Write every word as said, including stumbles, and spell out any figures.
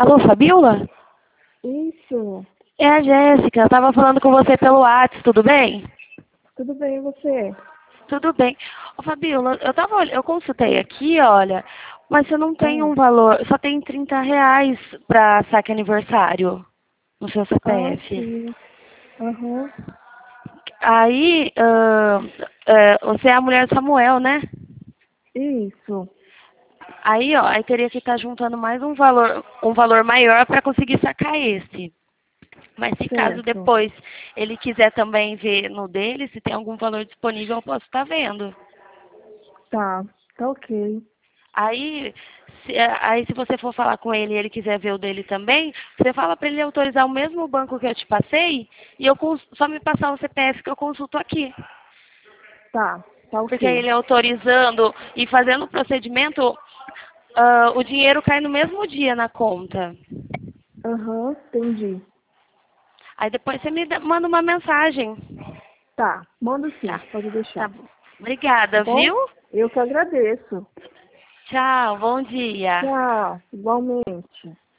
Alô, Fabiola? Isso. É a Jéssica, eu tava falando com você pelo WhatsApp, tudo bem? Tudo bem, e você? Tudo bem. Ô, Fabiola, eu tava, olh- eu consultei aqui, olha, mas você não tem Ah, um valor, só tem trinta reais pra saque aniversário no seu ah C P F. sim. Aham. Aí, ah, é, você é a mulher do Samuel, né? Isso. Aí, ó, aí teria que estar juntando mais um valor, um valor maior para conseguir sacar esse. Mas se caso Certo. depois ele quiser também ver no dele, se tem algum valor disponível, eu posso estar vendo. Tá. Tá ok. Aí se, aí, se você for falar com ele e ele quiser ver o dele também, você fala para ele autorizar o mesmo banco que eu te passei e eu cons- só me passar o C P F que eu consulto aqui. Tá. Tá Porque aí ok. ele autorizando e fazendo o procedimento, ah, o dinheiro cai no mesmo dia na conta. Aham, entendi. Aí depois você me dá- manda uma mensagem. Tá. Manda sim. Tá, Pode tá deixar. bom. Tá Obrigada, bom? viu? Eu que agradeço. Tchau, bom dia. Tchau. Igualmente.